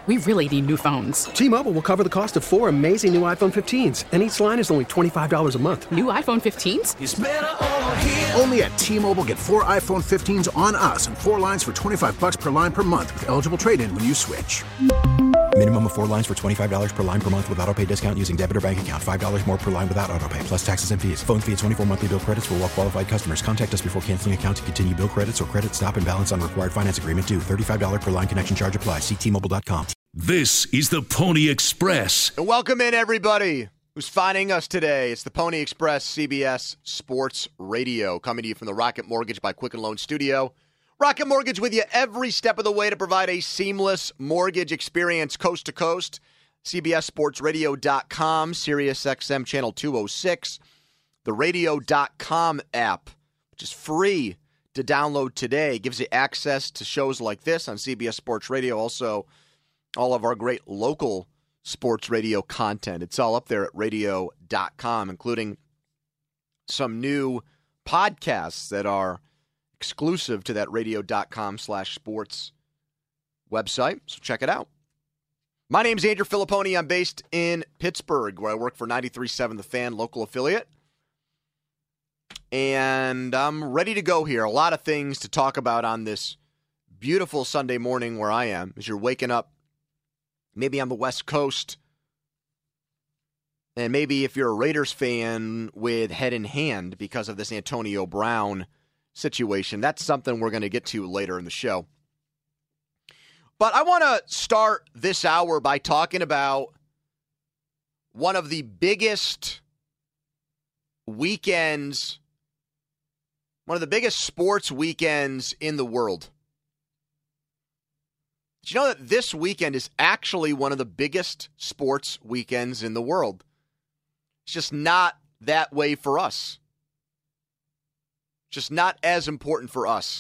We really need new phones. T-Mobile will cover the cost of 4 amazing new iPhone 15s, and each line is only $25 a month. New iPhone 15s? It's better over here. Only at T-Mobile, get 4 iPhone 15s on us and 4 lines for $25 per line per month with eligible trade-in when you switch. Minimum of 4 lines for $25 per line per month with autopay discount using debit or bank account. $5 more per line without autopay, plus taxes and fees. Phone fee at 24 monthly bill credits for well-qualified customers. Contact us before canceling account to continue bill credits or credit stop and balance on required finance agreement due. $35 per line connection charge applies. See T-Mobile.com. This is the Pony Express. And welcome in, everybody who's finding us today. It's the Pony Express CBS Sports Radio, coming to you from the Rocket Mortgage by Quicken Loan Studio. Rocket Mortgage with you every step of the way to provide a seamless mortgage experience coast to coast. CBSSportsRadio.com, SiriusXM Channel 206, the Radio.com app, which is free to download today. Gives you access to shows like this on CBS Sports Radio. Also, all of our great local sports radio content. It's all up there at Radio.com, including some new podcasts that are exclusive to that Radio.com/sports website. So check it out. My name's Andrew Filipponi. I'm based in Pittsburgh, where I work for 93.7 The Fan, local affiliate. And I'm ready to go here. A lot of things to talk about on this beautiful Sunday morning where I am. As you're waking up, maybe on the West Coast, and maybe if you're a Raiders fan with head in hand because of this Antonio Brown situation. That's something we're going to get to later in the show. But I want to start this hour by talking about one of the biggest weekends, one of the biggest sports weekends in the world. Did you know that this weekend is actually one of the biggest sports weekends in the world? It's just not that way for us. Just not as important for us.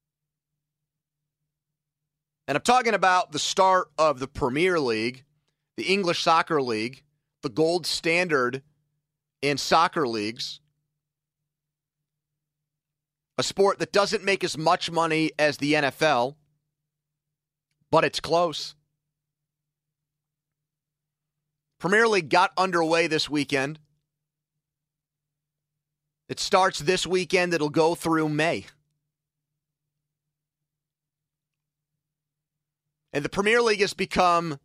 And I'm talking about the start of the Premier League, the English Soccer League, the gold standard in soccer leagues. A sport that doesn't make as much money as the NFL, but it's close. Premier League got underway this weekend. It starts this weekend. It'll go through May. And the Premier League has become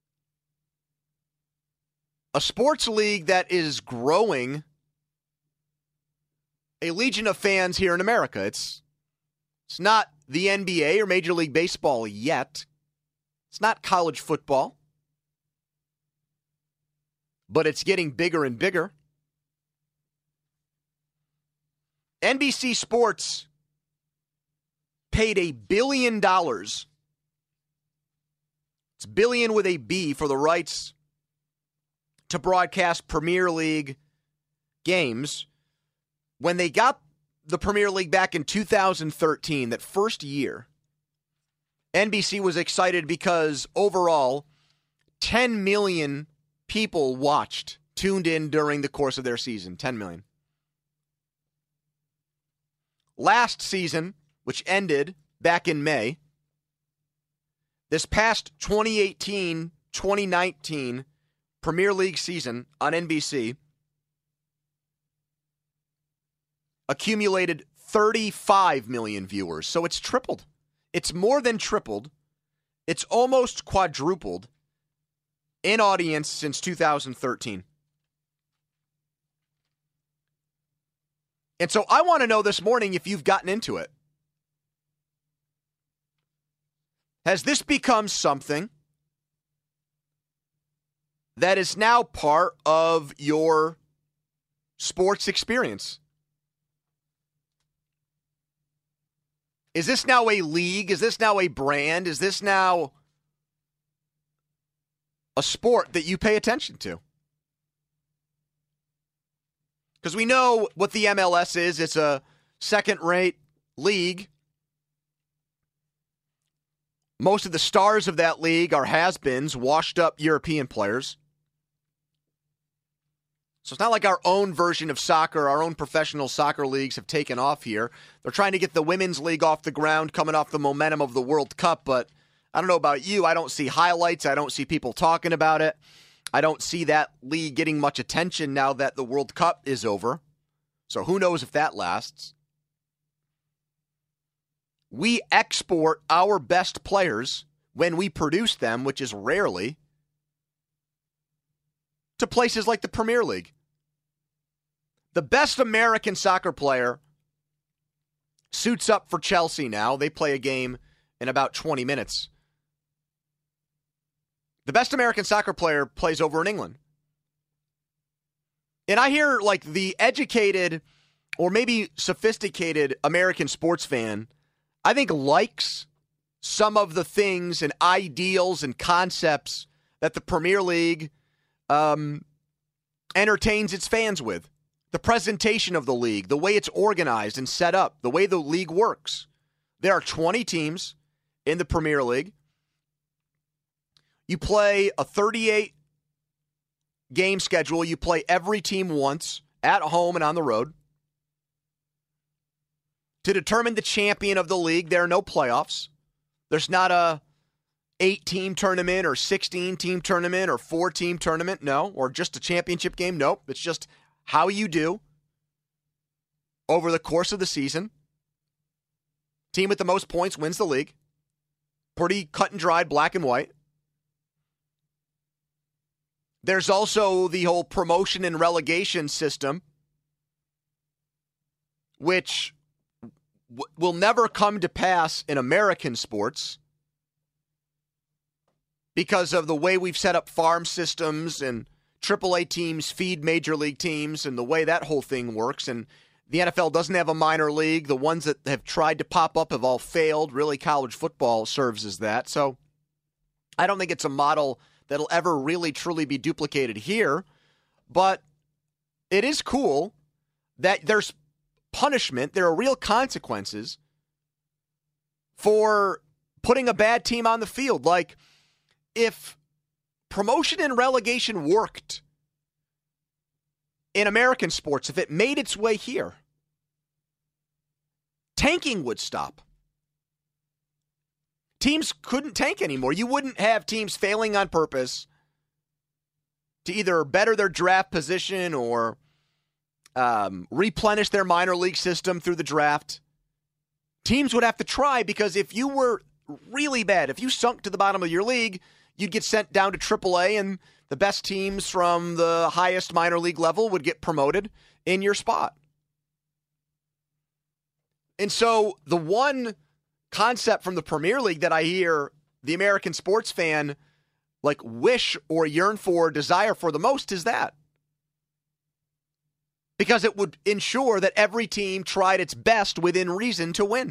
a sports league that is growing a legion of fans here in America. It's not the NBA or Major League Baseball yet. It's not college football. But it's getting bigger and bigger. NBC Sports paid $1 billion. It's billion with a B for the rights to broadcast Premier League games. When they got the Premier League back in 2013, that first year, NBC was excited because overall, 10 million people tuned in during the course of their season. 10 million. Last season, which ended back in May, this past 2018-2019 Premier League season on NBC accumulated 35 million viewers. So it's tripled. It's more than tripled. It's almost quadrupled in audience since 2013. And so I want to know this morning if you've gotten into it. Has this become something that is now part of your sports experience? Is this now a league? Is this now a brand? Is this now a sport that you pay attention to? Because we know what the MLS is. It's a second-rate league. Most of the stars of that league are has-beens, washed-up European players. So it's not like our own version of soccer, our own professional soccer leagues have taken off here. They're trying to get the women's league off the ground, coming off the momentum of the World Cup, but I don't know about you. I don't see highlights. I don't see people talking about it. I don't see that league getting much attention now that the World Cup is over. So who knows if that lasts. We export our best players when we produce them, which is rarely, to places like the Premier League. The best American soccer player suits up for Chelsea now. They play a game in about 20 minutes. The best American soccer player plays over in England. And I hear like the educated or maybe sophisticated American sports fan, I think likes some of the things and ideals and concepts that the Premier League entertains its fans with. The presentation of the league, the way it's organized and set up, the way the league works. There are 20 teams in the Premier League. You play a 38-game schedule. You play every team once, at home and on the road. To determine the champion of the league, there are no playoffs. There's not a 8-team tournament or 16-team tournament or 4-team tournament, no. Or just a championship game, nope. It's just how you do over the course of the season. Team with the most points wins the league. Pretty cut and dried, black and white. There's also the whole promotion and relegation system, which will never come to pass in American sports because of the way we've set up farm systems and AAA teams feed major league teams and the way that whole thing works. And the NFL doesn't have a minor league. The ones that have tried to pop up have all failed. Really, college football serves as that. So I don't think it's a model that'll ever really truly be duplicated here. But it is cool that there's punishment. There are real consequences for putting a bad team on the field. Like if promotion and relegation worked in American sports, if it made its way here, tanking would stop. Teams couldn't tank anymore. You wouldn't have teams failing on purpose to either better their draft position or replenish their minor league system through the draft. Teams would have to try because if you were really bad, if you sunk to the bottom of your league, you'd get sent down to AAA and the best teams from the highest minor league level would get promoted in your spot. And so the one concept from the Premier League that I hear the American sports fan like wish or yearn for, desire for the most is that. Because it would ensure that every team tried its best within reason to win.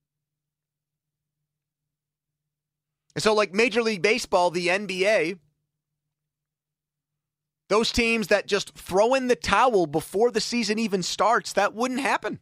And so like Major League Baseball, the NBA, those teams that just throw in the towel before the season even starts, that wouldn't happen.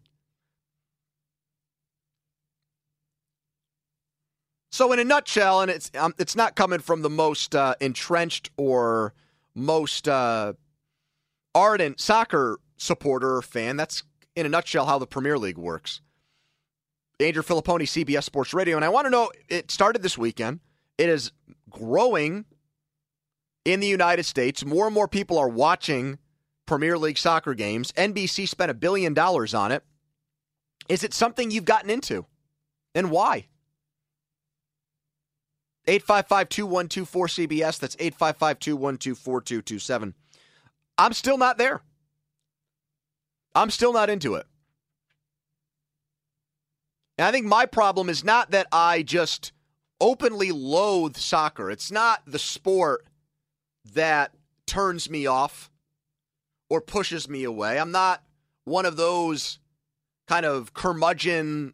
So in a nutshell, and it's not coming from the most entrenched or most ardent soccer supporter or fan. That's, in a nutshell, how the Premier League works. Andrew Filipponi, CBS Sports Radio. And I want to know, it started this weekend. It is growing in the United States. More and more people are watching Premier League soccer games. NBC spent $1 billion on it. Is it something you've gotten into? And why? 855-2124-CBS. That's 855-212-4227. I'm still not there. I'm still not into it. And I think my problem is not that I just openly loathe soccer. It's not the sport that turns me off or pushes me away. I'm not one of those kind of curmudgeonly,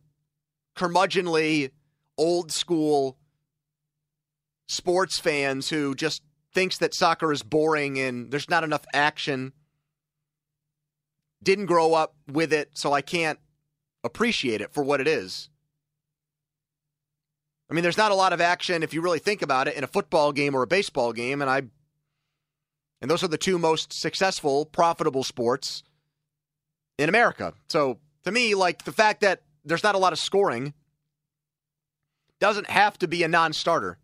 old school sports fans who just thinks that soccer is boring and there's not enough action. Didn't grow up with it, so I can't appreciate it for what it is. I mean, there's not a lot of action, if you really think about it, in a football game or a baseball game, and those are the two most successful, profitable sports in America. So, to me, like, the fact that there's not a lot of scoring doesn't have to be a non-starter.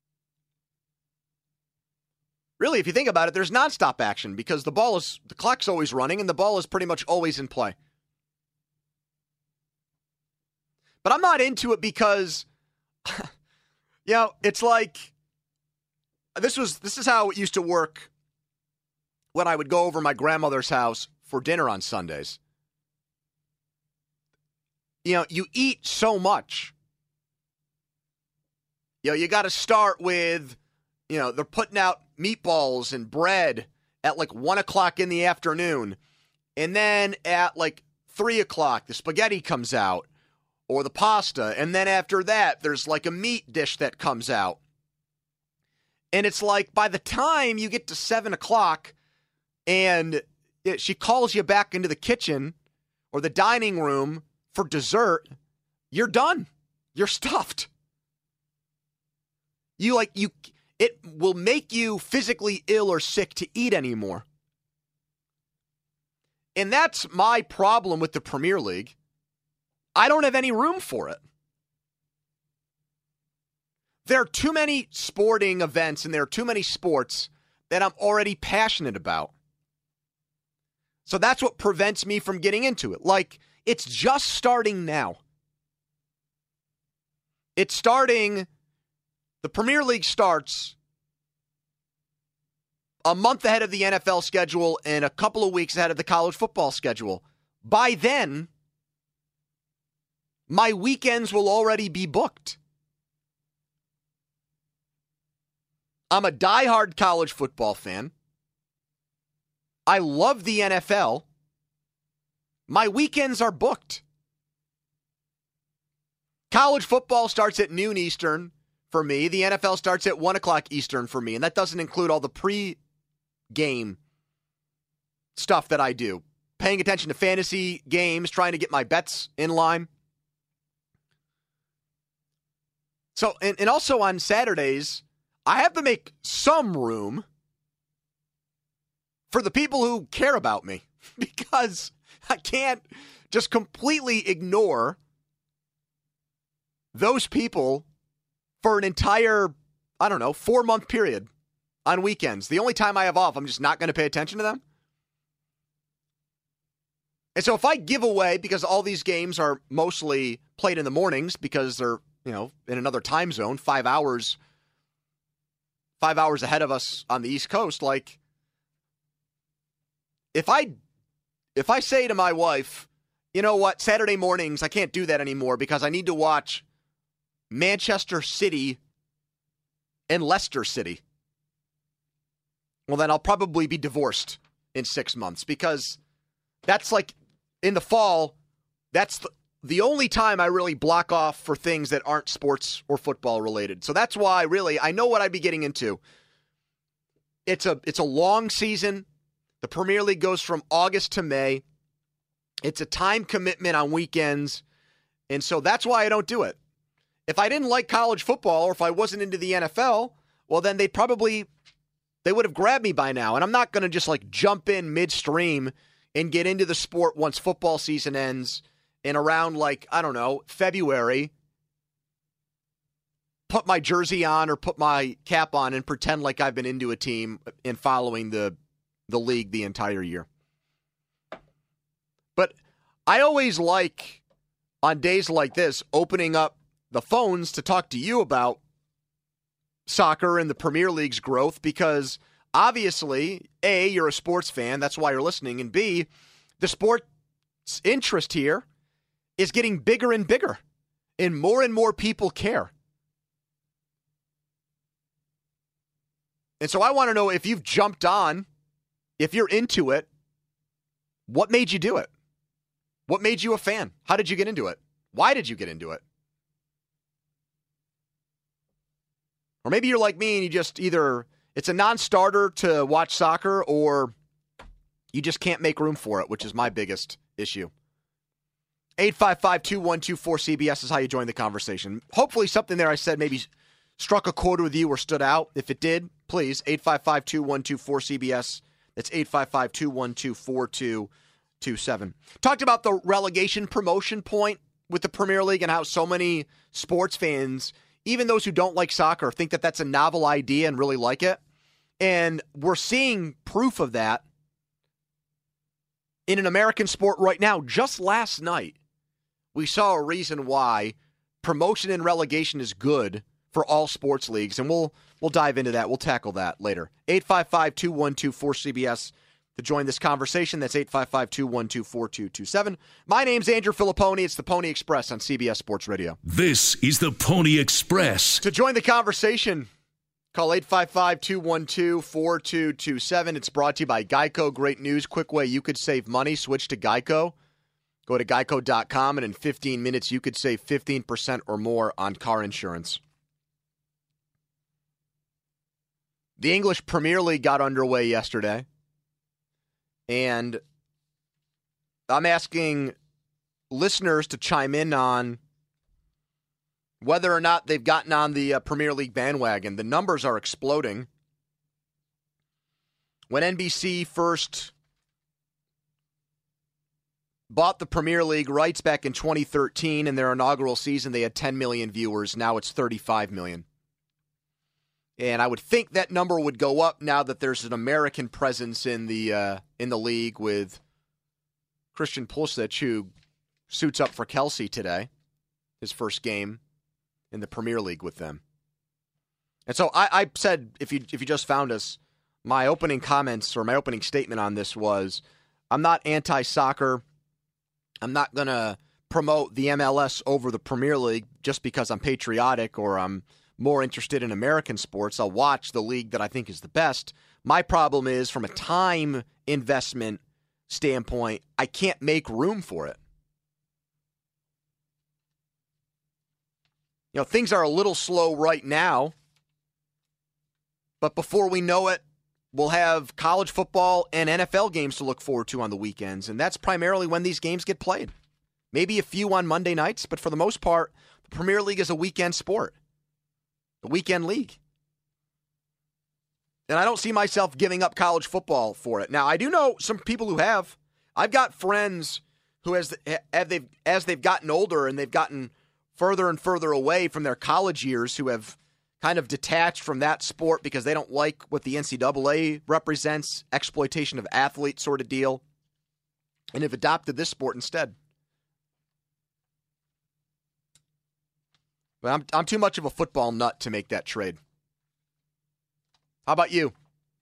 Really, if you think about it, there's nonstop action because the clock's always running and the ball is pretty much always in play. But I'm not into it because, it's like, this is how it used to work when I would go over my grandmother's house for dinner on Sundays. You eat so much. You got to start with, they're putting out meatballs and bread at like 1 o'clock in the afternoon. And then at like 3 o'clock, the spaghetti comes out or the pasta. And then after that, there's like a meat dish that comes out. And it's like by the time you get to 7 o'clock and she calls you back into the kitchen or the dining room for dessert, you're done. You're stuffed. It will make you physically ill or sick to eat anymore. And that's my problem with the Premier League. I don't have any room for it. There are too many sporting events and there are too many sports that I'm already passionate about. So that's what prevents me from getting into it. Like, it's just starting now. It's starting, the Premier League starts a month ahead of the NFL schedule and a couple of weeks ahead of the college football schedule. By then, my weekends will already be booked. I'm a diehard college football fan. I love the NFL. My weekends are booked. College football starts at noon Eastern for me. The NFL starts at 1 o'clock Eastern for me. And that doesn't include all the pre-game stuff that I do. Paying attention to fantasy games, trying to get my bets in line. So, and also on Saturdays, I have to make some room for the people who care about me because I can't just completely ignore those people for an entire, 4-month period on weekends. The only time I have off, I'm just not going to pay attention to them. And so if I give away, because all these games are mostly played in the mornings because they're, in another time zone, 5 hours ahead of us on the East Coast, like, if I say to my wife, you know what, Saturday mornings, I can't do that anymore because I need to watch Manchester City and Leicester City. Well, then I'll probably be divorced in 6 months because that's like in the fall, that's the only time I really block off for things that aren't sports or football related. So that's why really I know what I'd be getting into. It's a long season. The Premier League goes from August to May. It's a time commitment on weekends. And so that's why I don't do it. If I didn't like college football or if I wasn't into the NFL, well, then they would have grabbed me by now. And I'm not going to just like jump in midstream and get into the sport once football season ends in around February, put my jersey on or put my cap on and pretend like I've been into a team and following the league the entire year. But I always like, on days like this, opening up the phones to talk to you about soccer and the Premier League's growth because obviously, A, you're a sports fan, that's why you're listening, and B, the sports interest here is getting bigger and bigger, and more people care. And so I want to know if you've jumped on, if you're into it, what made you do it? What made you a fan? How did you get into it? Why did you get into it? Or maybe you're like me and you just either, it's a non-starter to watch soccer or you just can't make room for it, which is my biggest issue. 855-2124-CBS is how you join the conversation. Hopefully something there I said maybe struck a chord with you or stood out. If it did, please, 855-2124-CBS. That's 855-212-4227. Talked about the relegation promotion point with the Premier League and how so many sports fans even those who don't like soccer think that that's a novel idea and really like it. And we're seeing proof of that in an American sport right now. Just last night, we saw a reason why promotion and relegation is good for all sports leagues, and we'll dive into that. We'll tackle that later. 855-212-4CBS to join this conversation. That's 855-212-4227. My name's Andrew Filipponi. It's the Pony Express on CBS Sports Radio. This is the Pony Express. To join the conversation, call 855-212-4227. It's brought to you by Geico. Great news. Quick way you could save money. Switch to Geico. Go to geico.com, and in 15 minutes, you could save 15% or more on car insurance. The English Premier League got underway yesterday, and I'm asking listeners to chime in on whether or not they've gotten on the Premier League bandwagon. The numbers are exploding. When NBC first bought the Premier League rights back in 2013, in their inaugural season, they had 10 million viewers. Now it's 35 million. And I would think that number would go up now that there's an American presence in the league with Christian Pulisic, who suits up for Chelsea today, his first game in the Premier League with them. And so I said, if you just found us, my opening comments or my opening statement on this was, I'm not anti-soccer. I'm not going to promote the MLS over the Premier League just because I'm patriotic or I'm more interested in American sports. I'll watch the league that I think is the best. My problem is, from a time investment standpoint, I can't make room for it. You know, things are a little slow right now, but before we know it, we'll have college football and NFL games to look forward to on the weekends, and that's primarily when these games get played. Maybe a few on Monday nights, but for the most part, the Premier League is a weekend sport, a weekend league. And I don't see myself giving up college football for it. Now, I do know some people who have. I've got friends who, as they've gotten older and they've gotten further and further away from their college years, who have kind of detached from that sport because they don't like what the NCAA represents, exploitation of athletes sort of deal, and have adopted this sport instead. But I'm too much of a football nut to make that trade. How about you?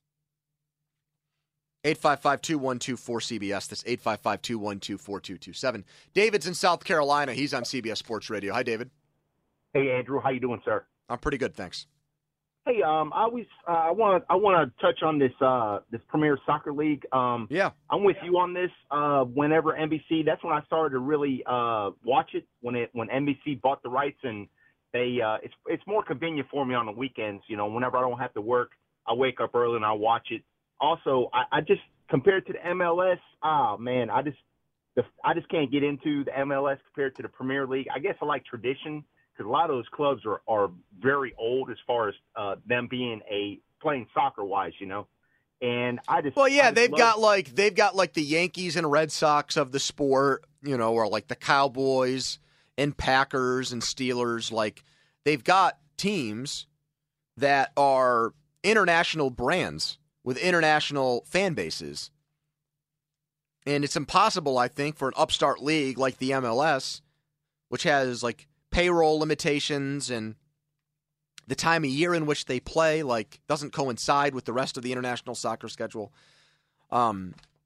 855-212-4CBS. That's 855-212-4227. David's in South Carolina. He's on CBS Sports Radio. Hi, David. Hey, Andrew. How you doing, sir? I'm pretty good, thanks. Hey, I want to touch on this Premier Soccer League. Yeah, I'm with you on this. Whenever NBC, that's when I started to really watch it. When NBC bought the rights, and it's more convenient for me on the weekends. You know, whenever I don't have to work, I wake up early and I watch it. Also, I just, compared to the MLS, man, I just can't get into the MLS compared to the Premier League. I guess I like tradition, because a lot of those clubs are very old as far as them being playing soccer wise, you know. And they've got like the Yankees and Red Sox of the sport, you know, or like the Cowboys and Packers and Steelers. Like, they've got teams that are international brands with international fan bases. And it's impossible, I think, for an upstart league like the MLS, which has like payroll limitations and the time of year in which they play, like, doesn't coincide with the rest of the international soccer schedule. I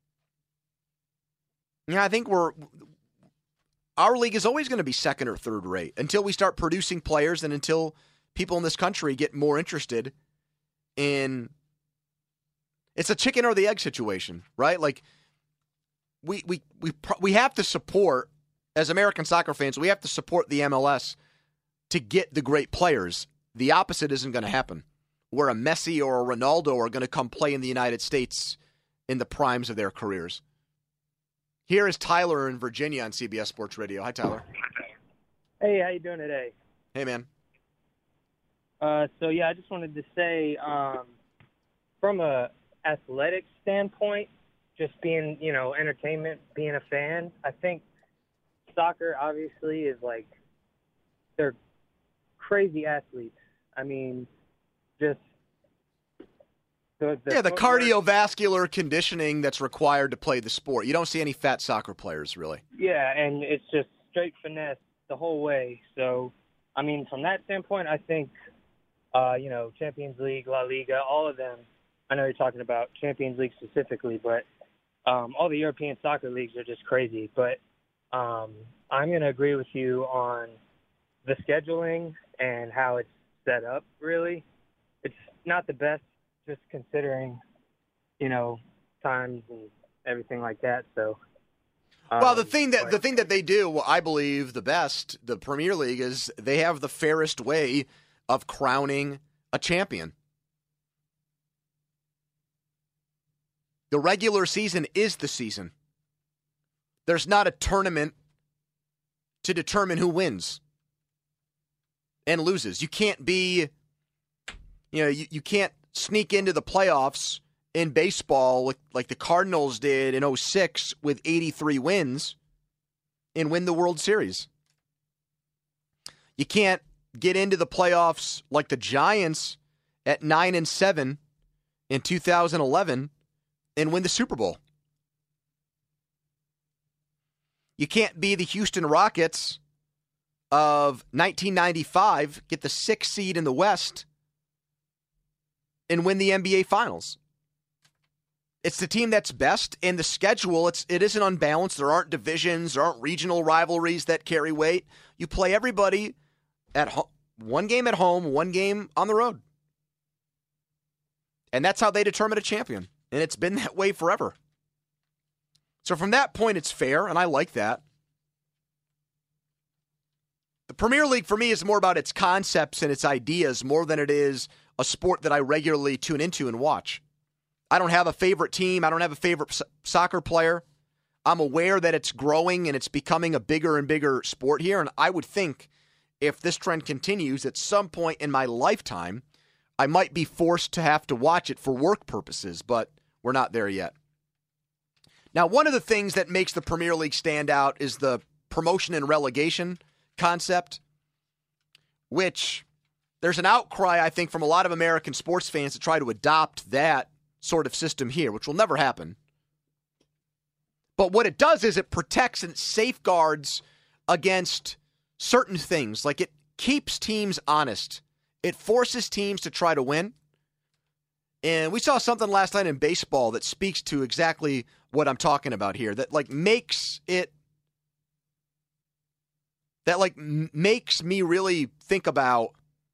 think our league is always going to be second or third rate until we start producing players and until people in this country get more interested in. It's a chicken or the egg situation, right? Like, we have to support, as American soccer fans, we have to support the MLS to get the great players. The opposite isn't going to happen, where a Messi or a Ronaldo are going to come play in the United States in the primes of their careers. Here is Tyler in Virginia on CBS Sports Radio. Hi, Tyler. Hey, how you doing today? Hey, man. I just wanted to say, from a athletic standpoint, just being, entertainment, being a fan, I think soccer obviously is like, they're crazy athletes. I mean, just the cardiovascular conditioning that's required to play the sport. You don't see any fat soccer players, really. Yeah, and it's just straight finesse the whole way. So, I mean, from that standpoint, I think, Champions League, La Liga, all of them. I know you're talking about Champions League specifically, but all the European soccer leagues are just crazy. But I'm going to agree with you on the scheduling and how it's set up, really. It's not the best, just considering, times and everything like that. So, well, the thing that they do, I believe, the best, the Premier League, is they have the fairest way of crowning a champion. The regular season is the season. There's not a tournament to determine who wins and loses. You can't be, you can't sneak into the playoffs in baseball like the Cardinals did in 2006 with 83 wins and win the World Series. You can't get into the playoffs like the Giants at 9-7 in 2011 and win the Super Bowl. You can't be the Houston Rockets of 1995, get the 6th seed in the West, and win the NBA Finals. It's the team that's best, and the schedule, it isn't unbalanced. There aren't divisions, there aren't regional rivalries that carry weight. You play everybody at one game at home, one game on the road. And that's how they determine a champion. And it's been that way forever. So from that point, it's fair, and I like that. The Premier League, for me, is more about its concepts and its ideas more than it is a sport that I regularly tune into and watch. I don't have a favorite team. I don't have a favorite soccer player. I'm aware that it's growing and it's becoming a bigger and bigger sport here, and I would think if this trend continues, at some point in my lifetime, I might be forced to have to watch it for work purposes, but we're not there yet. Now, one of the things that makes the Premier League stand out is the promotion and relegation concept, which there's an outcry, I think, from a lot of American sports fans to try to adopt that sort of system here, which will never happen. But what it does is it protects and safeguards against certain things. Like, it keeps teams honest. It forces teams to try to win. And we saw something last night in baseball that speaks to exactly what I'm talking about here. That makes me really think about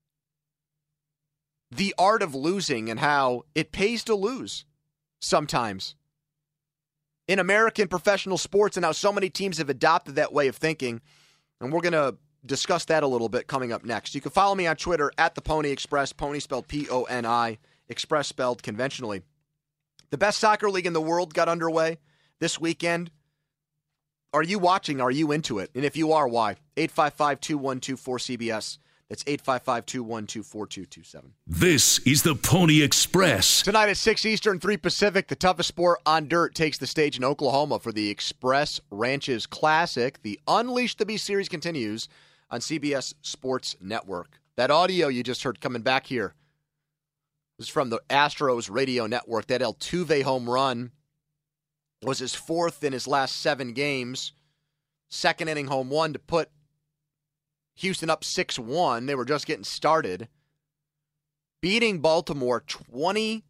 the art of losing and how it pays to lose sometimes in American professional sports, and how so many teams have adopted that way of thinking. And we're going to discuss that a little bit coming up next. You can follow me on Twitter at the Pony Express, Pony spelled P-O-N-I, Express spelled conventionally. The best soccer league in the world got underway this weekend. Are you watching? Are you into it? And if you are, why? 855-212-4CBS. That's 855-212-4227. This is the Pony Express. Tonight at 6 Eastern, 3 Pacific, the toughest sport on dirt takes the stage in Oklahoma for the Express Ranches Classic. The Unleash the Beast series continues on CBS Sports Network. That audio you just heard coming back here was from the Astros radio network. That Altuve home run was his 4th in his last 7 games. Second inning home run to put Houston up 6-1. They were just getting started. Beating Baltimore 23-2.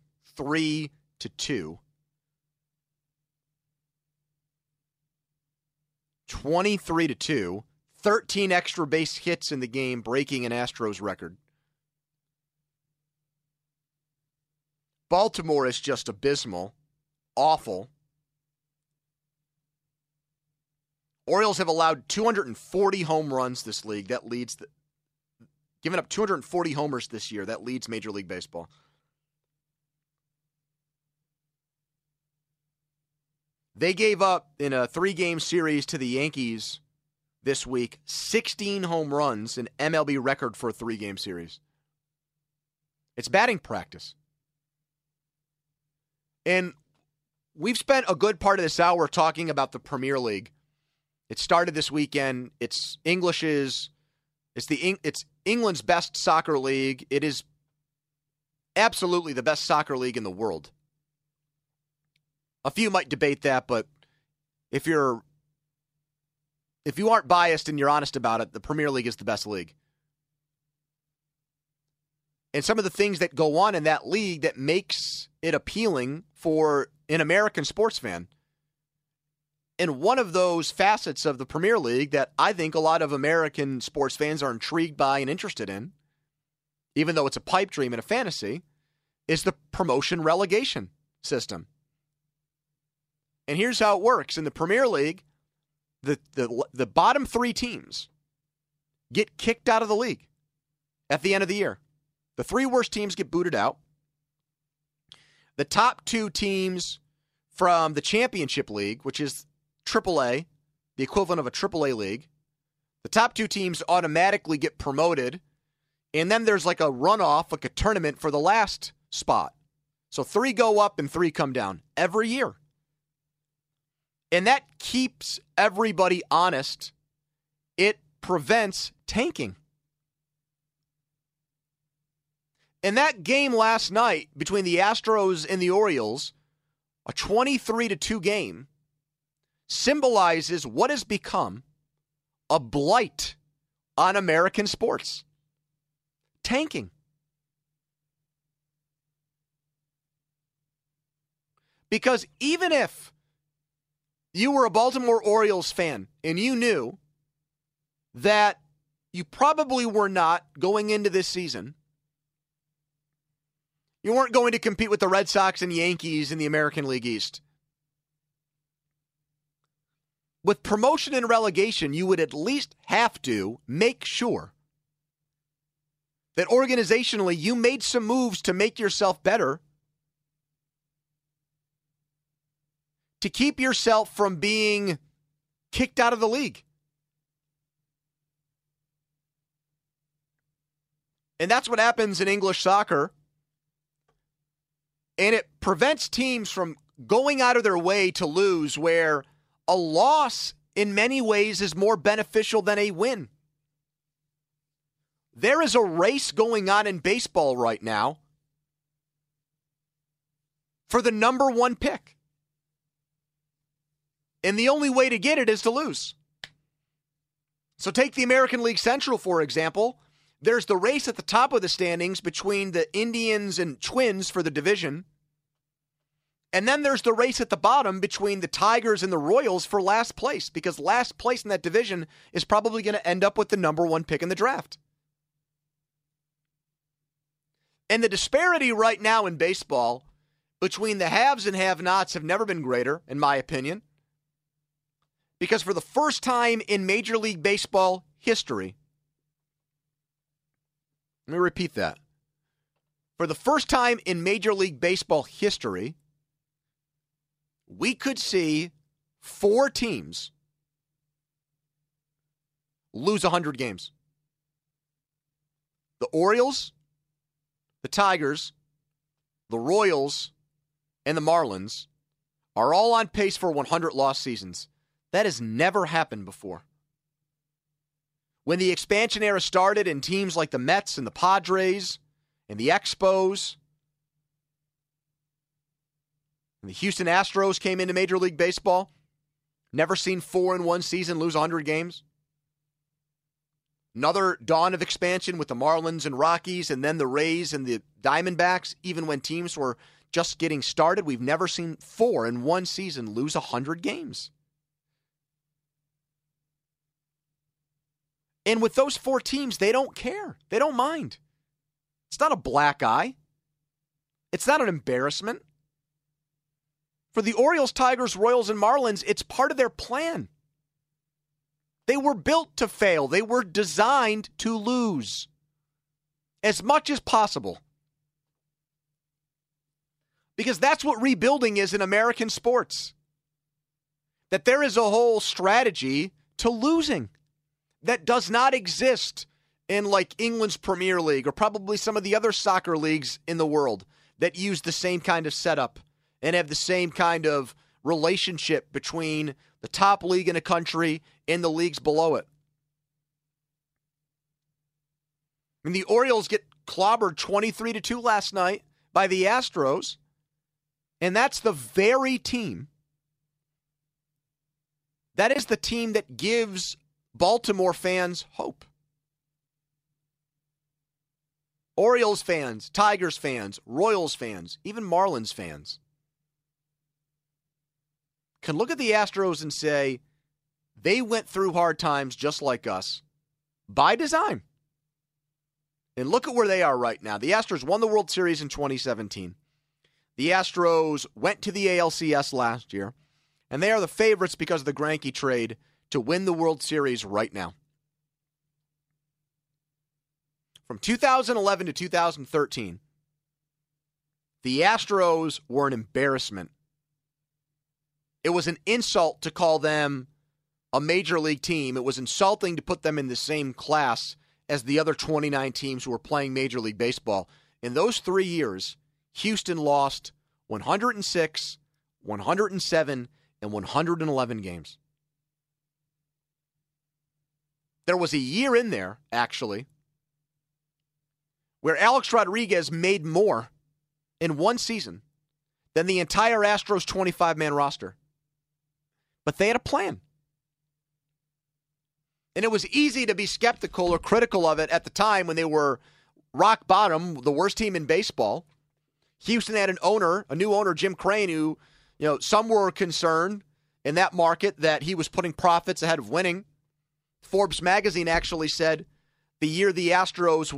23-2. 13 extra base hits in the game, breaking an Astros record. Baltimore is just abysmal. Awful. Orioles have allowed 240 home runs this league. That leads giving up 240 homers this year. That leads Major League Baseball. They gave up in a 3-game series to the Yankees this week 16 home runs, an MLB record for a 3-game series. It's batting practice. And we've spent a good part of this hour talking about the Premier League. It started this weekend. It's English England's best soccer league. It is absolutely the best soccer league in the world. A few might debate that, but if you aren't biased and you're honest about it, the Premier League is the best league. And some of the things that go on in that league that makes it appealing for an American sports fan. And one of those facets of the Premier League that I think a lot of American sports fans are intrigued by and interested in, even though it's a pipe dream and a fantasy, is the promotion relegation system. And here's how it works. In the Premier League, the bottom 3 teams get kicked out of the league at the end of the year. The 3 worst teams get booted out. The top 2 teams from the Championship League, which is AAA, the equivalent of a AAA league, the top 2 teams automatically get promoted, and then there's like a runoff, like a tournament for the last spot. So 3 go up and 3 come down every year. And that keeps everybody honest. It prevents tanking. And that game last night between the Astros and the Orioles, a 23-2 game, symbolizes what has become a blight on American sports. Tanking. Because even if you were a Baltimore Orioles fan and you knew that you probably were not going into this season, you weren't going to compete with the Red Sox and Yankees in the American League East. With promotion and relegation, you would at least have to make sure that organizationally you made some moves to make yourself better, to keep yourself from being kicked out of the league. And that's what happens in English soccer. And it prevents teams from going out of their way to lose, where a loss in many ways is more beneficial than a win. There is a race going on in baseball right now for the number 1 pick. And the only way to get it is to lose. So take the American League Central, for example. There's the race at the top of the standings between the Indians and Twins for the division. And then there's the race at the bottom between the Tigers and the Royals for last place, because last place in that division is probably going to end up with the number 1 pick in the draft. And the disparity right now in baseball between the haves and have-nots have never been greater, in my opinion. Because for the first time in Major League Baseball history, let me repeat that. For the first time in Major League Baseball history, we could see 4 teams lose 100 games. The Orioles, the Tigers, the Royals, and the Marlins are all on pace for 100 loss seasons. That has never happened before. When the expansion era started and teams like the Mets and the Padres and the Expos and the Houston Astros came into Major League Baseball, never seen 4 in one season lose 100 games. Another dawn of expansion with the Marlins and Rockies, and then the Rays and the Diamondbacks. Even when teams were just getting started, we've never seen 4 in one season lose 100 games. And with those 4 teams, they don't care. They don't mind. It's not a black eye. It's not an embarrassment. For the Orioles, Tigers, Royals, and Marlins, it's part of their plan. They were built to fail. They were designed to lose as much as possible. Because that's what rebuilding is in American sports. That there is a whole strategy to losing that does not exist in like England's Premier League or probably some of the other soccer leagues in the world that use the same kind of setup and have the same kind of relationship between the top league in a country and the leagues below it. I mean, the Orioles get clobbered 23-2 last night by the Astros, and that's the very team. That is the team that gives Baltimore fans hope. Orioles fans, Tigers fans, Royals fans, even Marlins fans can look at the Astros and say they went through hard times just like us by design. And look at where they are right now. The Astros won the World Series in 2017. The Astros went to the ALCS last year, and they are the favorites because of the Greinke trade to win the World Series right now. From 2011 to 2013, the Astros were an embarrassment. It was an insult to call them a major league team. It was insulting to put them in the same class as the other 29 teams who were playing Major League Baseball. In those 3 years, Houston lost 106, 107, and 111 games. There was a year in there, actually, where Alex Rodriguez made more in one season than the entire Astros 25-man roster. But they had a plan. And it was easy to be skeptical or critical of it at the time when they were rock bottom, the worst team in baseball. Houston had a new owner, Jim Crane, who, some were concerned in that market that he was putting profits ahead of winning. Forbes magazine actually said the year the Astros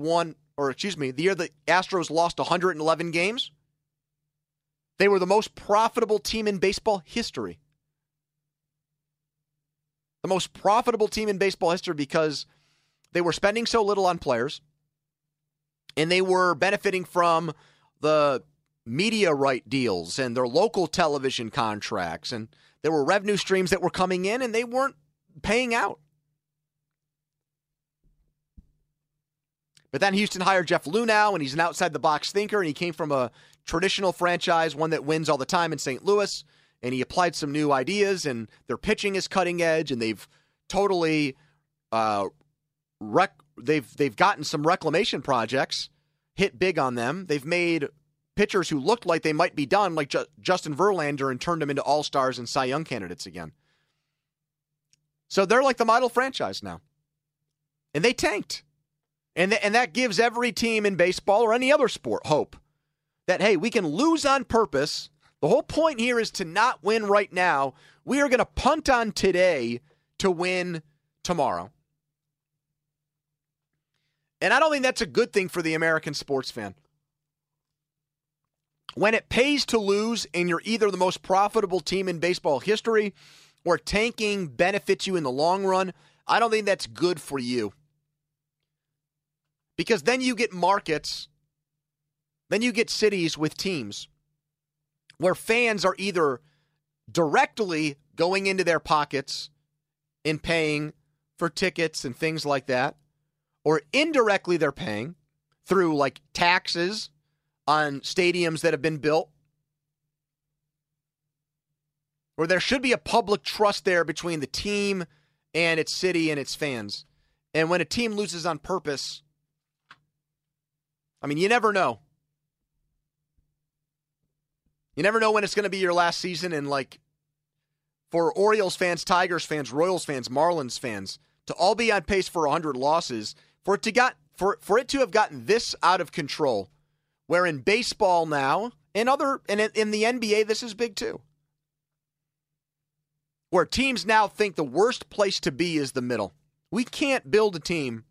lost 111 games, they were the most profitable team in baseball history. The most profitable team in baseball history because they were spending so little on players and they were benefiting from the media right deals and their local television contracts, and there were revenue streams that were coming in and they weren't paying out. But then Houston hired Jeff Luhnow, and he's an outside-the-box thinker, and he came from a traditional franchise, one that wins all the time in St. Louis, and he applied some new ideas, and their pitching is cutting edge, and they've totally they've gotten some reclamation projects hit big on them. They've made pitchers who looked like they might be done, like Justin Verlander, and turned them into all-stars and Cy Young candidates again. So they're like the model franchise now. And they tanked. And that gives every team in baseball or any other sport hope that, hey, we can lose on purpose. The whole point here is to not win right now. We are going to punt on today to win tomorrow. And I don't think that's a good thing for the American sports fan. When it pays to lose and you're either the most profitable team in baseball history or tanking benefits you in the long run, I don't think that's good for you. Because then you get markets, then you get cities with teams where fans are either directly going into their pockets and paying for tickets and things like that, or indirectly they're paying through like taxes on stadiums that have been built, or there should be a public trust there between the team and its city and its fans. And when a team loses on purpose, I mean, you never know. You never know when it's going to be your last season. And like for Orioles fans, Tigers fans, Royals fans, Marlins fans to all be on pace for 100 losses, for it to have gotten this out of control, where in baseball now and in the NBA this is big too, where teams now think the worst place to be is the middle. We can't build a team.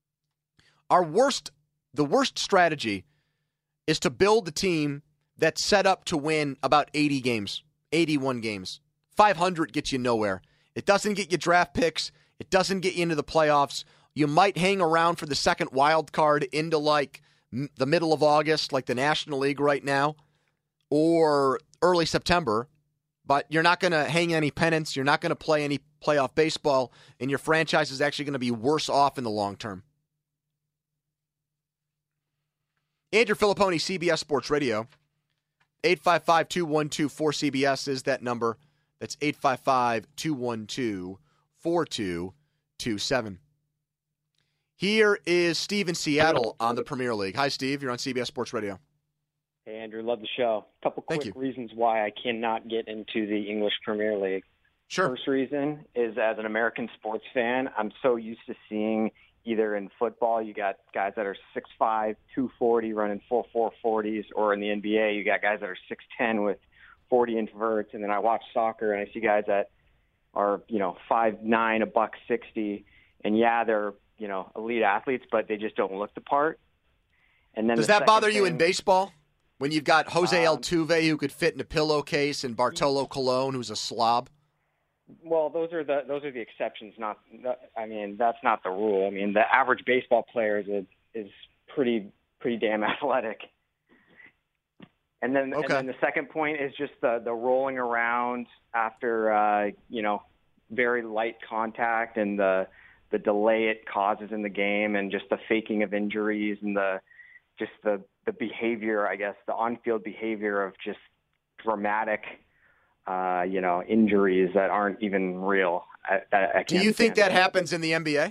The worst strategy is to build a team that's set up to win about 80 games, 81 games. 500 gets you nowhere. It doesn't get you draft picks. It doesn't get you into the playoffs. You might hang around for the second wild card into like the middle of August, like the National League right now, or early September, but you're not going to hang any pennants. You're not going to play any playoff baseball, and your franchise is actually going to be worse off in the long term. Andrew Filipponi, CBS Sports Radio. 855-212-4CBS is that number. That's 855-212-4227. Here is Steve in Seattle on the Premier League. Hi, Steve. You're on CBS Sports Radio. Hey, Andrew. Love the show. A couple quick reasons why I cannot get into the English Premier League. Sure. First reason is, as an American sports fan, I'm so used to seeing either in football, you got guys that are 6'5", 240, running full 440s, or in the NBA, you got guys that are 6'10", with 40-inch verts. And then I watch soccer, and I see guys that are, 5'9", $160, and yeah, they're, elite athletes, but they just don't look the part. And then does that bother you in baseball? When you've got Jose Altuve who could fit in a pillowcase and Bartolo Colon who's a slob? Well, those are the exceptions. That's not the rule. I mean, the average baseball player is pretty damn athletic. And then the second point is just the rolling around after very light contact and the delay it causes in the game, and just the faking of injuries and the behavior, I guess, the on-field behavior of just dramatic, injuries that aren't even real. Do you think that happens in the NBA?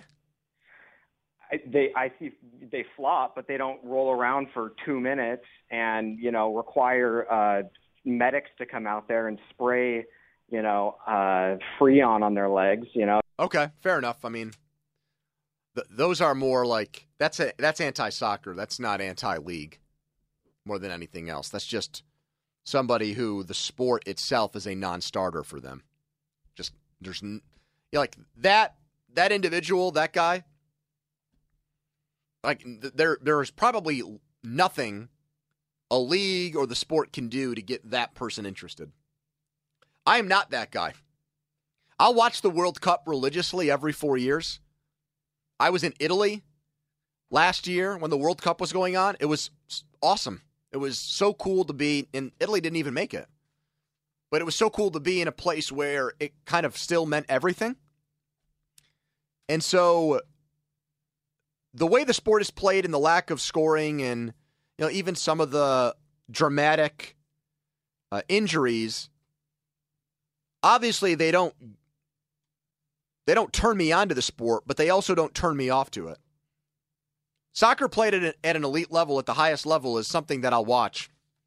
I see they flop, but they don't roll around for 2 minutes and, require medics to come out there and spray, Freon on their legs, Okay, fair enough. I mean, those are more like that's anti-soccer. That's not anti-league more than anything else. That's just somebody who the sport itself is a non-starter for them. Just there's like that individual, that guy. Like there is probably nothing a league or the sport can do to get that person interested. I am not that guy. I'll watch the World Cup religiously every 4 years. I was in Italy last year when the World Cup was going on. It was awesome. It was so cool to be in Italy. Didn't even make it. But it was so cool to be in a place where it kind of still meant everything. And so the way the sport is played and the lack of scoring and even some of the dramatic injuries, obviously they don't turn me on to the sport, but they also don't turn me off to it. Soccer played at an elite level, at the highest level, is something that I'll watch.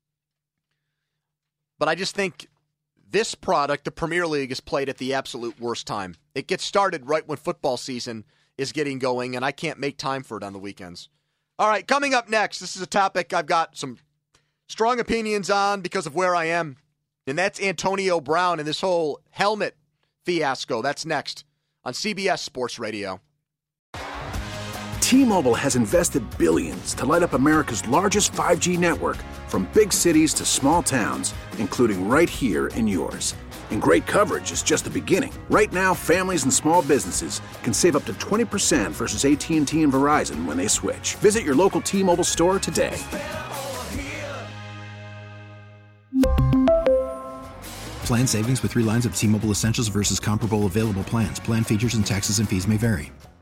But I just think this product, the Premier League, is played at the absolute worst time. It gets started right when football season is getting going, and I can't make time for it on the weekends. All right, coming up next, this is a topic I've got some strong opinions on because of where I am, and that's Antonio Brown and this whole helmet fiasco. That's next on CBS Sports Radio. T-Mobile has invested billions to light up America's largest 5G network, from big cities to small towns, including right here in yours. And great coverage is just the beginning. Right now, families and small businesses can save up to 20% versus AT&T and Verizon when they switch. Visit your local T-Mobile store today. Plan savings with 3 lines of T-Mobile Essentials versus comparable available plans. Plan features and taxes and fees may vary.